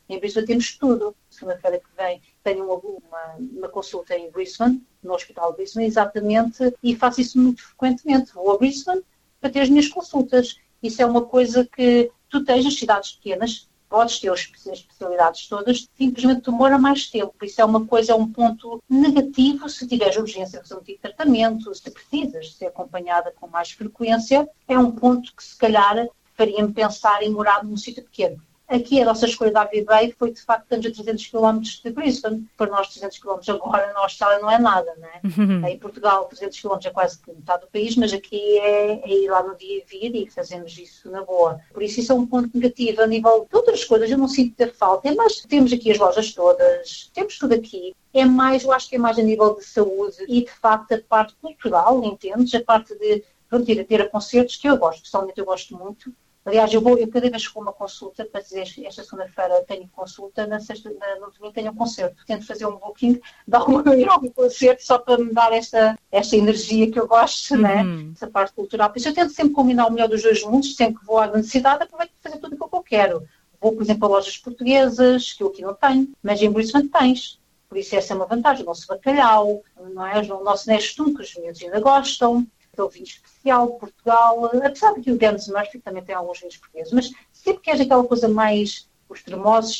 Em Brisbane temos tudo. Segunda-feira que vem tenho uma consulta em Brisbane, no Hospital de Brisbane, exatamente, e faço isso muito frequentemente. Vou a Brisbane para ter as minhas consultas. Isso é uma coisa que tu tens nas cidades pequenas, podes ter as especialidades todas, simplesmente demora mais tempo. Isso é uma coisa, é um ponto negativo se tiveres urgência de fazer um tipo de tratamento, se precisas ser acompanhada com mais frequência, é um ponto que se calhar faria-me pensar em morar num sítio pequeno. Aqui a nossa escolha da Avivei foi, de facto, estamos a 300 km de Brisbane. Para nós, 300 km agora na Austrália não é nada, não é? Em Portugal, 300 km é quase que metade do país, mas aqui é ir lá no dia e vir e fazemos isso na boa. Por isso é um ponto negativo. A nível de outras coisas, eu não sinto ter falta. É mais, temos aqui as lojas todas, temos tudo aqui. É mais, eu acho que é mais a nível de saúde e, de facto, a parte cultural, entendes? A parte de ter a concertos, que eu gosto, pessoalmente eu gosto muito. Aliás, eu cada vez que vou uma consulta, para dizer esta segunda-feira tenho consulta, no domingo tenho um concerto. Tento fazer um booking, dar um concerto só para me dar esta energia que eu gosto, né? Essa parte cultural. Por isso eu tento sempre combinar o melhor dos dois mundos, sempre que vou à grande cidade, aproveito para fazer tudo o que eu quero. Vou, por exemplo, a lojas portuguesas, que eu aqui não tenho, mas em Brisbane tens. Por isso essa é uma vantagem. O nosso bacalhau, não é? O nosso Nestum, que os miúdos ainda gostam. O vinho especial, Portugal, apesar de que o Gans Murphy também tem alguns vinhos portugueses, mas sempre queres aquela coisa mais, os tremosos,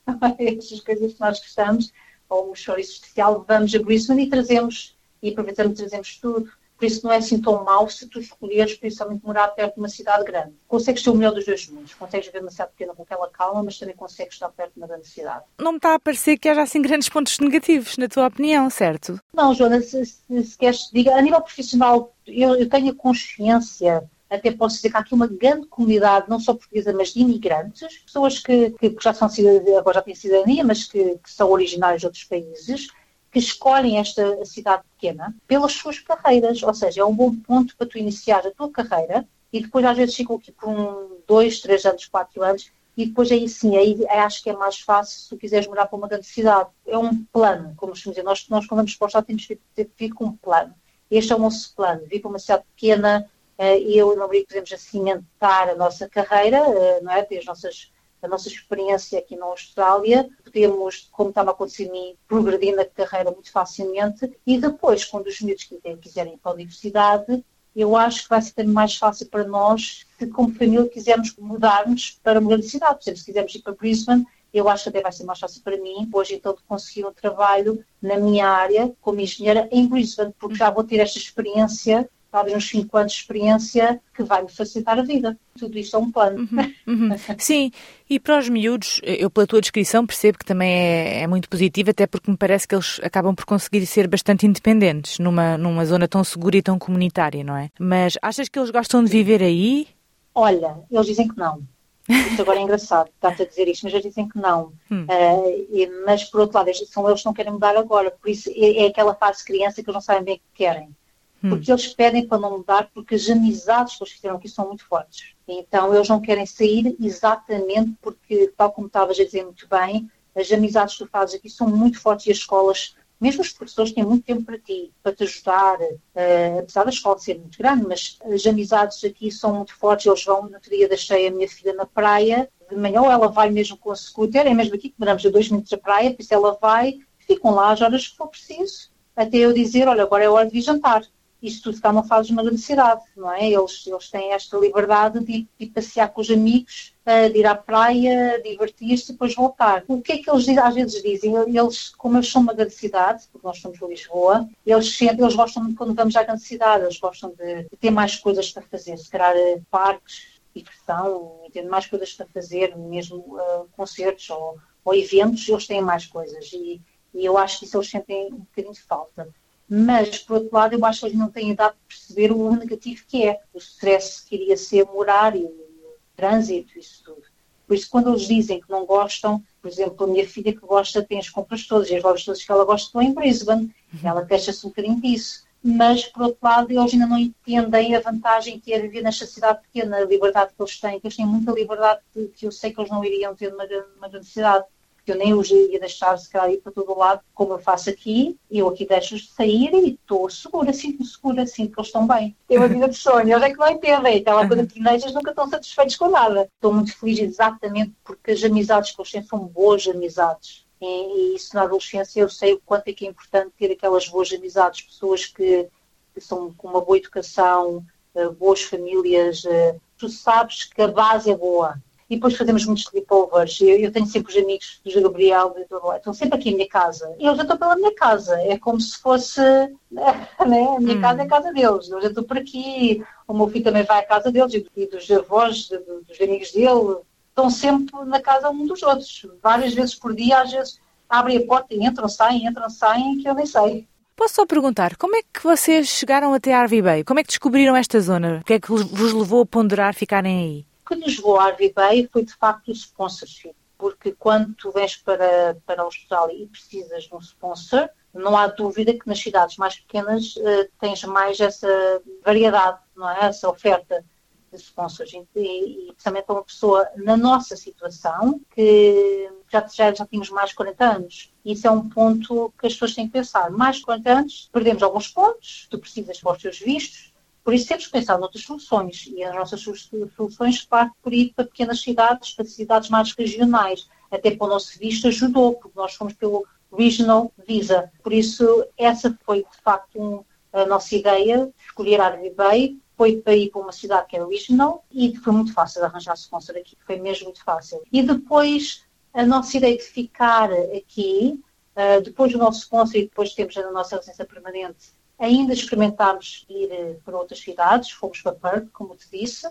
essas coisas que nós gostamos, ou um chouriço especial, vamos a Brisbane e aproveitamos e trazemos tudo. Por isso não é assim tão mau se tu escolheres, principalmente, morar perto de uma cidade grande. Consegues ter o melhor dos dois mundos. Consegues ver uma cidade pequena com aquela calma, mas também consegues estar perto de uma grande cidade. Não me está a parecer que haja assim grandes pontos negativos, na tua opinião, certo? Não, Joana, se queres que diga, a nível profissional, eu tenho a consciência, até posso dizer que há aqui uma grande comunidade, não só portuguesa, mas de imigrantes, pessoas que já são agora já têm cidadania, mas que são originários de outros países, que escolhem esta cidade pequena pelas suas carreiras. Ou seja, é um bom ponto para tu iniciar a tua carreira e depois às vezes ficam aqui por 2, 3 anos, 4 anos e depois aí sim, aí acho que é mais fácil se tu quiseres morar para uma grande cidade. É um plano, como costumamos dizer, nós quando vamos para o Estado temos que vir com um plano. Este é o nosso plano, vir para uma cidade pequena e eu e o meu marido podemos cimentar a nossa carreira, não é? Ter a nossa experiência aqui na Austrália, podemos, como estava a acontecer a mim, progredir na carreira muito facilmente e depois, quando os miúdos quiserem ir para a universidade, eu acho que vai ser também mais fácil para nós se como família quisermos mudarmos para uma grande cidade. Por exemplo, se quisermos ir para Brisbane, eu acho que até vai ser mais fácil para mim, hoje então, de conseguir um trabalho na minha área como engenheira em Brisbane, porque já vou ter esta experiência, talvez uns 5 anos de experiência, que vai-me facilitar a vida. Tudo isto é um plano. Sim, e para os miúdos, eu pela tua descrição percebo que também é muito positivo, até porque me parece que eles acabam por conseguir ser bastante independentes numa zona tão segura e tão comunitária, não é? Mas achas que eles gostam de viver aí? Olha, eles dizem que não. Isto agora é engraçado, está-te a dizer isto, mas eles dizem que não. Mas, por outro lado, são eles que não querem mudar agora. Por isso, é aquela fase de criança que eles não sabem bem o que querem. Porque eles pedem para não mudar, porque as amizades que eles fizeram aqui são muito fortes. Então, eles não querem sair exatamente porque, tal como estavas a dizer muito bem, as amizades que tu fazes aqui são muito fortes e as escolas, mesmo os professores, têm muito tempo para ti, para te ajudar, apesar da escola ser muito grande, mas as amizades aqui são muito fortes. Eles vão, no outro dia deixei a minha filha na praia, de manhã, ou ela vai mesmo com a scooter, é mesmo aqui que moramos a 2 minutos da praia, por isso ela vai, ficam lá as horas que for preciso, até eu dizer, olha, agora é hora de vir jantar. Isto tudo cá não faz uma grande cidade, não é? Eles têm esta liberdade de ir passear com os amigos, de ir à praia, divertir-se e depois voltar. O que é que eles às vezes dizem? Eles, como eles são uma grande cidade, porque nós somos de Lisboa, eles gostam de quando vamos à grande cidade, eles gostam de ter mais coisas para fazer, se calhar parques, diversão, ter mais coisas para fazer, mesmo concertos ou eventos, eles têm mais coisas e eu acho que isso eles sentem um bocadinho de falta. Mas, por outro lado, eu acho que eles não têm idade de perceber o negativo que é. O stress que iria ser morar e o trânsito, isso tudo. Por isso, quando eles dizem que não gostam, por exemplo, a minha filha que gosta tem as compras todas, e as lojas todas que ela gosta estão em Brisbane. Ela queixa-se um bocadinho disso. Mas, por outro lado, eles ainda não entendem a vantagem que é viver nesta cidade pequena, a liberdade que eles têm muita liberdade que eu sei que eles não iriam ter numa grande cidade. Eu nem os ia deixar se calhar ir para todo lado, como eu faço aqui. Eu aqui deixo-os sinto-me segura, sinto que eles estão bem. Tem uma vida de sonho, eles é que não entendem. Aquela coisa de teenagers nunca estão satisfeitos com nada. Estou muito feliz exatamente porque as amizades que eles têm são boas amizades. E isso na adolescência eu sei o quanto é que é importante ter aquelas boas amizades, pessoas que são com uma boa educação, boas famílias. Tu sabes que a base é boa. E depois fazemos muitos sleepovers. Eu tenho sempre os amigos do Gabriel, estão sempre aqui em minha casa. E eu já estou pela minha casa. É como se fosse, né? A minha casa é a casa deles. Eu já estou por aqui. O meu filho também vai à casa deles e dos avós, dos amigos dele. Estão sempre na casa um dos outros. Várias vezes por dia, às vezes abrem a porta e entram, saem, que eu nem sei. Posso só perguntar, como é que vocês chegaram até a Hervey Bay? Como é que descobriram esta zona? O que é que vos levou a ponderar ficarem aí? O que nos levou a Hervey Bay foi, de facto, o sponsorship. Porque quando tu vens para a Austrália e precisas de um sponsor, não há dúvida que nas cidades mais pequenas tens mais essa variedade, não é? Essa oferta de sponsors. E também para uma pessoa na nossa situação, que já tínhamos mais de 40 anos. Isso é um ponto que as pessoas têm que pensar. Mais de 40 anos, perdemos alguns pontos, tu precisas para os teus vistos, por isso temos que pensar noutras soluções. E as nossas soluções partem por ir para pequenas cidades, para cidades mais regionais. Até para o nosso visto ajudou, porque nós fomos pelo Regional Visa. Por isso, essa foi, de facto, a nossa ideia, escolher a Hervey Bay. Foi para ir para uma cidade que é regional e foi muito fácil de arranjar sponsor aqui. Foi mesmo muito fácil. E depois, a nossa ideia de ficar aqui, depois do nosso sponsor e depois temos a nossa residência permanente, ainda experimentámos ir para outras cidades. Fomos para Perth, como te disse,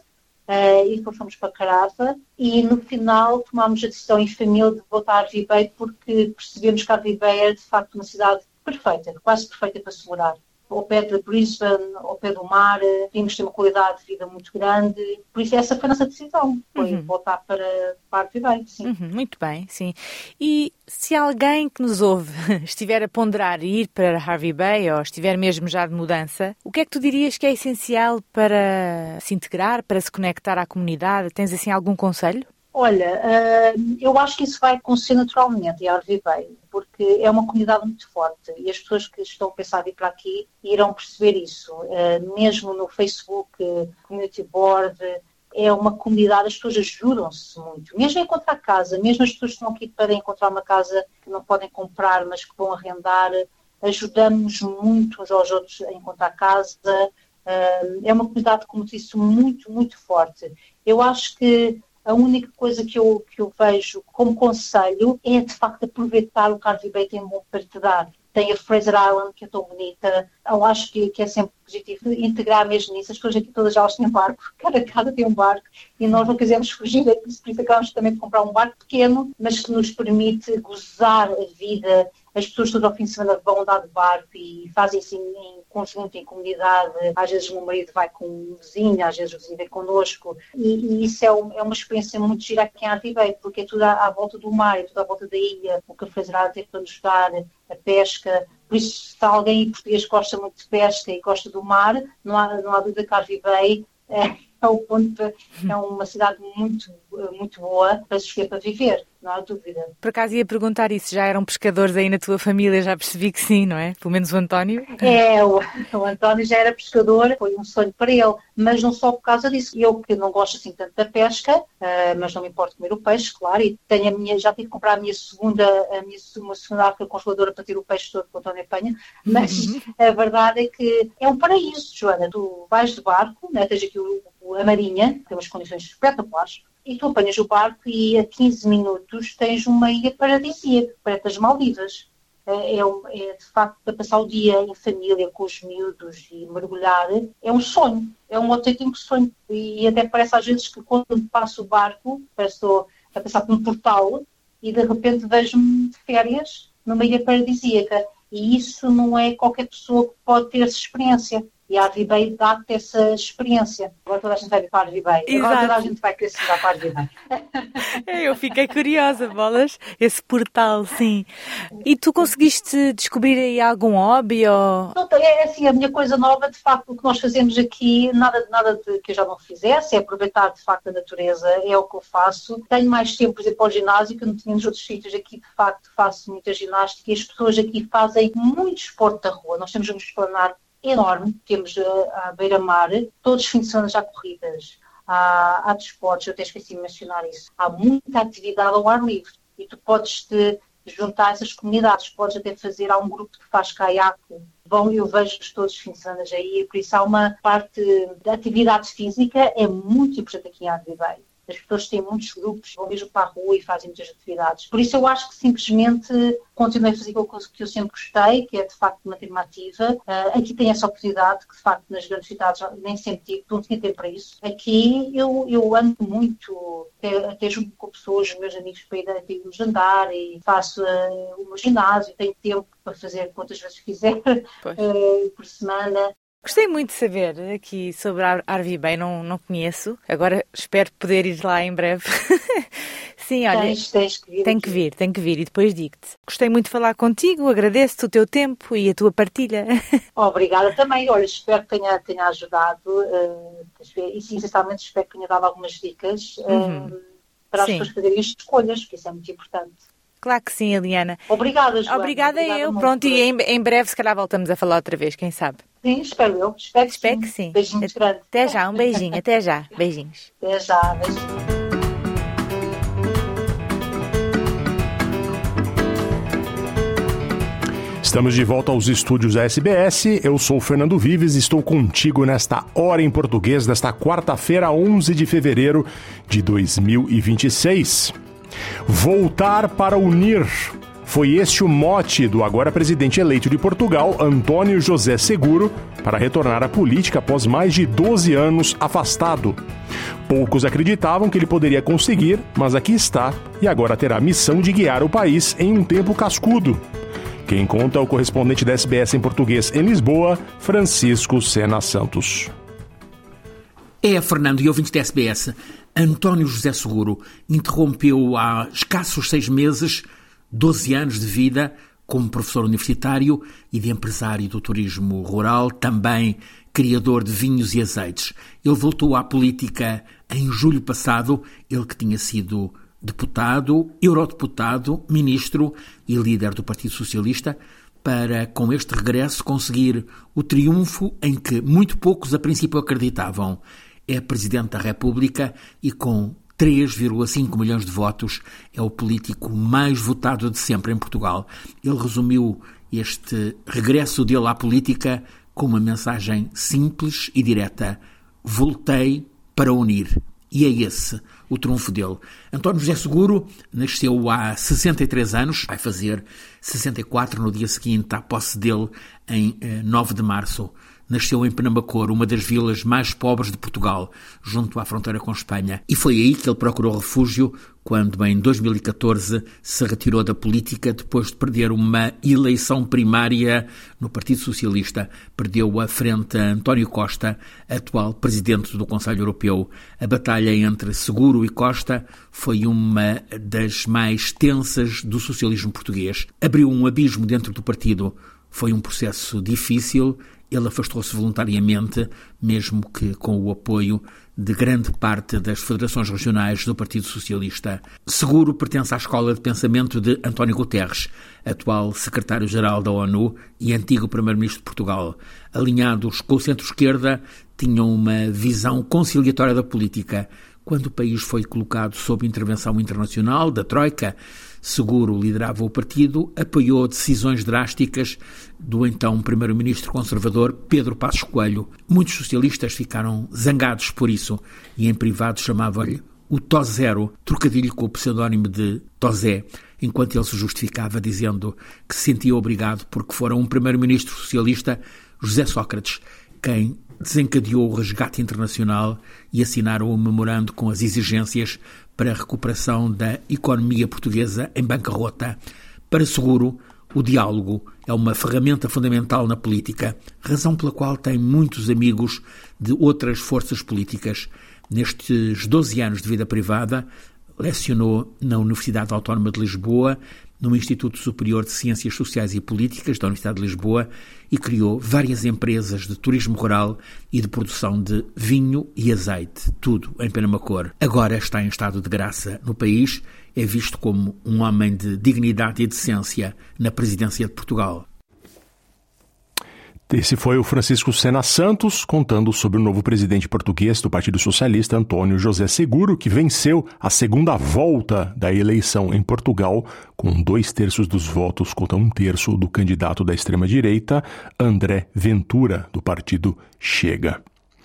e depois fomos para Karratha. E no final tomámos a decisão em família de voltar a Hervey Bay porque percebemos que a Hervey Bay era de facto uma cidade perfeita, quase perfeita para se morar. Ao pé de Brisbane, ao pé do mar, tínhamos ter uma qualidade de vida muito grande. Por isso essa foi a nossa decisão, foi voltar para Hervey Bay, sim. Muito bem, sim. E se alguém que nos ouve estiver a ponderar ir para Hervey Bay ou estiver mesmo já de mudança, o que é que tu dirias que é essencial para se integrar, para se conectar à comunidade? Tens assim algum conselho? Olha, eu acho que isso vai acontecer naturalmente em Hervey Bay, porque é uma comunidade muito forte e as pessoas que estão a pensar em vir para aqui irão perceber isso. Mesmo no Facebook, Community Board, é uma comunidade, as pessoas ajudam-se muito. Mesmo a encontrar casa, mesmo as pessoas que estão aqui para encontrar uma casa que não podem comprar, mas que vão arrendar, ajudamos muito uns aos outros a encontrar casa. É uma comunidade, como disse, muito, muito forte. Eu acho que a única coisa que eu vejo como conselho é, de facto, aproveitar o que a Hervey Bay tem bom para te dar. Tem a Fraser Island, que é tão bonita. Eu acho que é sempre positivo integrar mesmo nisso. As pessoas aqui todas elas têm um barco. Cada casa tem um barco. E nós não quisemos fugir disso. Por isso acabamos também de comprar um barco pequeno, mas que nos permite gozar a vida. As pessoas todo ao fim de semana vão andar de barco e fazem assim em conjunto, em comunidade. Às vezes o meu marido vai com um vizinho, às vezes o vizinho vem connosco. E isso é uma experiência muito gira aqui em Hervey Bay, porque é tudo à volta do mar, é tudo à volta da ilha. O que a Fraser Island tem para nos dar, a pesca. Por isso, se alguém português gosta muito de pesca e gosta do mar, não há dúvida que a Hervey Bay é uma cidade muito, muito boa para se escolher para viver, não há dúvida. Por acaso ia perguntar isso, já eram pescadores aí na tua família? Já percebi que sim, não é? Pelo menos o António. O António já era pescador, foi um sonho para ele, mas não só por causa disso. Eu que não gosto assim tanto da pesca, mas não me importo comer o peixe, claro, e já tive que comprar uma segunda arca congeladora para ter o peixe todo que o António apanha, mas a verdade é que é um paraíso, Joana. Tu vais de barco, né? Tens aqui a marinha, tem umas condições espetaculares, e tu apanhas o barco e a 15 minutos tens uma ilha paradisíaca, perto das Maldivas. É de facto para passar o dia em família com os miúdos e mergulhar, é um sonho, é um autêntico sonho. E até parece às vezes que quando passo o barco, estou a passar por um portal e de repente vejo-me de férias numa ilha paradisíaca. E isso não é qualquer pessoa que pode ter essa experiência. E a Arribei dá-te essa experiência. Agora toda a gente vai vir para a Arribei. Agora toda a gente vai querer se mudar para a Arribei. Eu fiquei curiosa, Bolas. Esse portal, sim. E tu conseguiste descobrir aí algum hobby? Ou... Não, é assim, a minha coisa nova, de facto, o que nós fazemos aqui, nada de que eu já não fizesse, é aproveitar, de facto, a natureza, é o que eu faço. Tenho mais tempo, por exemplo, ao ginásio, que eu não tinha nos outros sítios aqui, de facto, faço muita ginástica e as pessoas aqui fazem muito desporto da rua. Nós temos um esplanar enorme, temos a beira-mar, todos os fins de semana já corridas, há desportos, eu até esqueci de mencionar isso, há muita atividade ao ar livre e tu podes te juntar a essas comunidades, podes até fazer, há um grupo que faz caiaque, eu vejo-os todos os fins de semana aí, por isso há uma parte da atividade física, é muito importante aqui em Arribei. As pessoas têm muitos grupos, vão mesmo para a rua e fazem muitas atividades. Por isso eu acho que simplesmente continuei a fazer aquilo que eu sempre gostei, que é de facto manter-me ativa. Aqui tem essa oportunidade que de facto nas grandes cidades nem sempre tive, não tinha tempo para isso. Aqui eu ando muito, até junto com pessoas, meus amigos para ir nos andar e faço o meu ginásio, tenho tempo para fazer quantas vezes quiser por semana. Gostei muito de saber aqui sobre a Arribei, não conheço. Agora espero poder ir lá em breve. Sim, olha, tens que vir. Tenho que vir e depois digo-te. Gostei muito de falar contigo, agradeço-te o teu tempo e a tua partilha. Obrigada também. Olha, espero que tenha ajudado e sinceramente espero que tenha dado algumas dicas para as pessoas fazerem as escolhas, porque isso é muito importante. Claro que sim, Eliana. Obrigada, Joana. Obrigada eu. Pronto, e em breve se calhar voltamos a falar outra vez, quem sabe? Sim, espero eu. Espero que sim. Beijinhos grandes. Até já, um beijinho. Até já. Beijinhos. Até já, beijinhos. Estamos de volta aos estúdios da SBS. Eu sou o Fernando Vives e estou contigo nesta Hora em Português desta quarta-feira, 11 de fevereiro de 2026. Voltar para unir. Foi este o mote do agora presidente eleito de Portugal, António José Seguro, para retornar à política após mais de 12 anos afastado. Poucos acreditavam que ele poderia conseguir, mas aqui está e agora terá a missão de guiar o país em um tempo cascudo. Quem conta é o correspondente da SBS em português em Lisboa, Francisco Sena Santos. Fernando e ouvintes da SBS, António José Seguro interrompeu há escassos 6 meses 12 anos de vida como professor universitário e de empresário do turismo rural, também criador de vinhos e azeites. Ele voltou à política em julho passado, ele que tinha sido deputado, eurodeputado, ministro e líder do Partido Socialista, para, com este regresso, conseguir o triunfo em que muito poucos a princípio acreditavam. É Presidente da República e com 3,5 milhões de votos é o político mais votado de sempre em Portugal. Ele resumiu este regresso dele à política com uma mensagem simples e direta: voltei para unir. E é esse o trunfo dele. António José Seguro nasceu há 63 anos, vai fazer 64 no dia seguinte à posse dele, em 9 de março. Nasceu em Penamacor, uma das vilas mais pobres de Portugal, junto à fronteira com Espanha. E foi aí que ele procurou refúgio quando, em 2014, se retirou da política depois de perder uma eleição primária no Partido Socialista. Perdeu a frente a António Costa, atual presidente do Conselho Europeu. A batalha entre Seguro e Costa foi uma das mais tensas do socialismo português. Abriu um abismo dentro do partido. Foi um processo difícil. Ele afastou-se voluntariamente, mesmo que com o apoio de grande parte das federações regionais do Partido Socialista. Seguro pertence à escola de pensamento de António Guterres, atual secretário-geral da ONU e antigo primeiro-ministro de Portugal. Alinhados com o centro-esquerda, tinham uma visão conciliatória da política. Quando o país foi colocado sob intervenção internacional da Troika, Seguro liderava o partido, apoiou decisões drásticas do então primeiro-ministro conservador Pedro Passos Coelho. Muitos socialistas ficaram zangados por isso e em privado chamavam-lhe o Tosero, trocadilho com o pseudónimo de Tosé, enquanto ele se justificava dizendo que se sentia obrigado porque fora um primeiro-ministro socialista, José Sócrates, quem desencadeou o resgate internacional e assinaram o memorando com as exigências para a recuperação da economia portuguesa em bancarrota. Para Seguro, O diálogo é uma ferramenta fundamental na política, razão pela qual tem muitos amigos de outras forças políticas. Nestes 12 anos de vida privada, lecionou na Universidade Autónoma de Lisboa, no Instituto Superior de Ciências Sociais e Políticas da Universidade de Lisboa e criou várias empresas de turismo rural e de produção de vinho e azeite, tudo em Penamacor. Agora está em estado de graça no país, é visto como um homem de dignidade e decência na presidência de Portugal. Esse foi o Francisco Sena Santos contando sobre o novo presidente português do Partido Socialista, Antônio José Seguro, que venceu a segunda volta da eleição em Portugal com 2/3 dos votos contra 1/3 do candidato da extrema-direita, André Ventura, do partido Chega.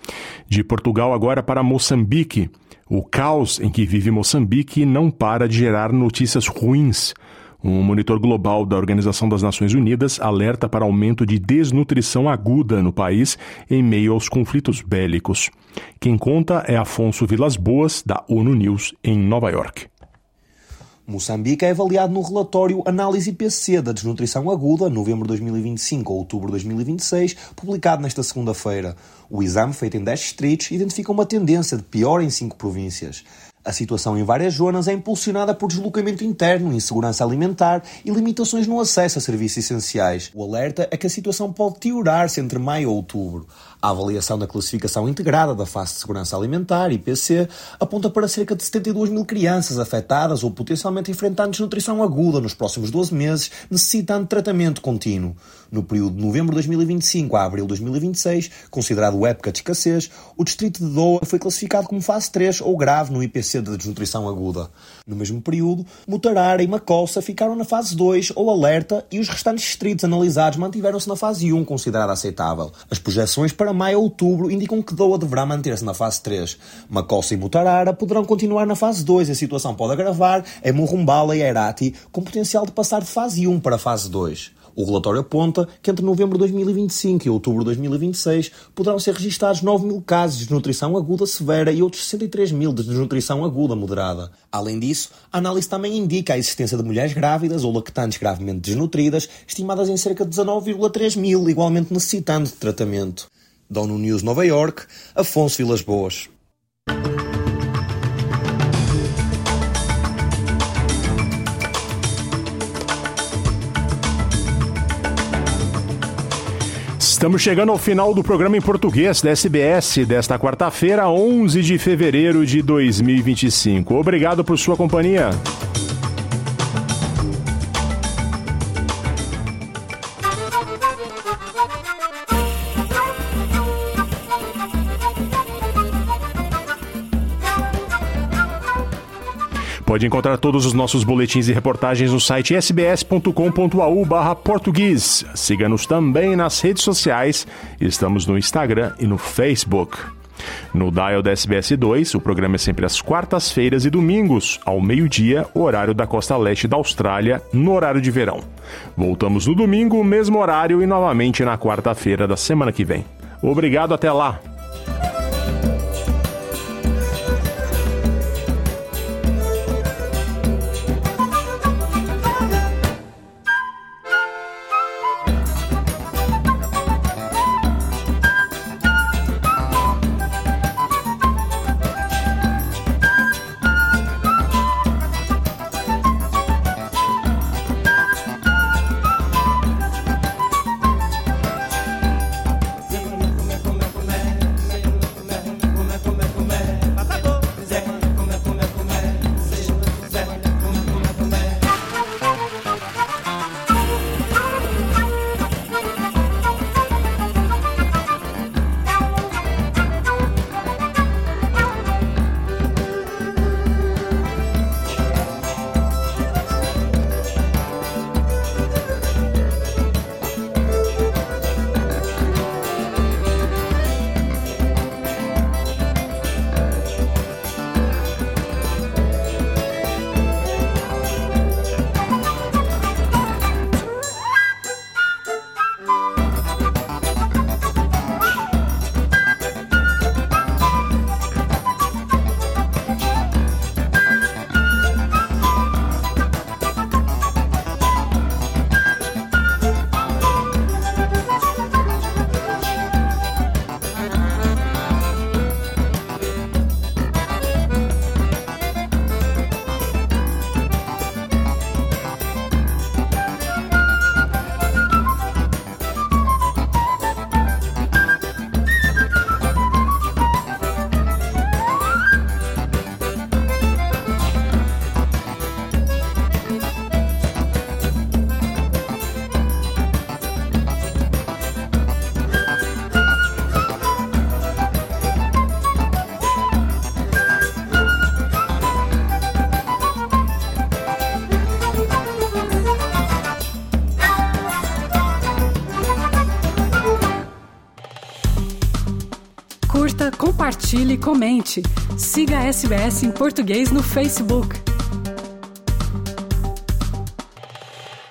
De Portugal agora para Moçambique. O caos em que vive Moçambique não para de gerar notícias ruins. Um monitor global da Organização das Nações Unidas alerta para aumento de desnutrição aguda no país em meio aos conflitos bélicos. Quem conta é Afonso Vilas Boas, da ONU News, em Nova York. Moçambique é avaliado no relatório Análise IPC da Desnutrição Aguda, novembro de 2025 a outubro de 2026, publicado nesta segunda-feira. O exame, feito em 10 distritos, identifica uma tendência de pior em 5 províncias. A situação em várias zonas é impulsionada por deslocamento interno, insegurança alimentar e limitações no acesso a serviços essenciais. O alerta é que a situação pode piorar-se entre maio e outubro. A avaliação da Classificação Integrada da Fase de Segurança Alimentar, IPC, aponta para cerca de 72 mil crianças afetadas ou potencialmente enfrentando desnutrição aguda nos próximos 12 meses, necessitando de tratamento contínuo. No período de novembro de 2025 a abril de 2026, considerado época de escassez, o distrito de Doa foi classificado como fase 3 ou grave no IPC da desnutrição aguda. No mesmo período, Mutarara e Macossa ficaram na fase 2 ou alerta e os restantes distritos analisados mantiveram-se na fase 1, considerada aceitável. As projeções para maio a outubro indicam que Doa deverá manter-se na fase 3. Macossa e Mutarara poderão continuar na fase 2 e a situação pode agravar em Morumbala e Herati, com potencial de passar de fase 1 para a fase 2. O relatório aponta que entre novembro de 2025 e outubro de 2026 poderão ser registados 9 mil casos de desnutrição aguda severa e outros 63 mil de desnutrição aguda moderada. Além disso, a análise também indica a existência de mulheres grávidas ou lactantes gravemente desnutridas, estimadas em cerca de 19,3 mil, igualmente necessitando de tratamento. Da ONU News Nova York, Afonso Vilas Boas. Estamos chegando ao final do programa em português da SBS desta quarta-feira, 11 de fevereiro de 2025. Obrigado por sua companhia. Pode encontrar todos os nossos boletins e reportagens no site sbs.com.au/português. Siga-nos também nas redes sociais. Estamos no Instagram e no Facebook. No Dial da SBS 2, o programa é sempre às quartas-feiras e domingos, ao meio-dia, horário da costa leste da Austrália, no horário de verão. Voltamos no domingo, mesmo horário, e novamente na quarta-feira da semana que vem. Obrigado, até lá! compartilhe e comente. Siga a SBS em Português no Facebook.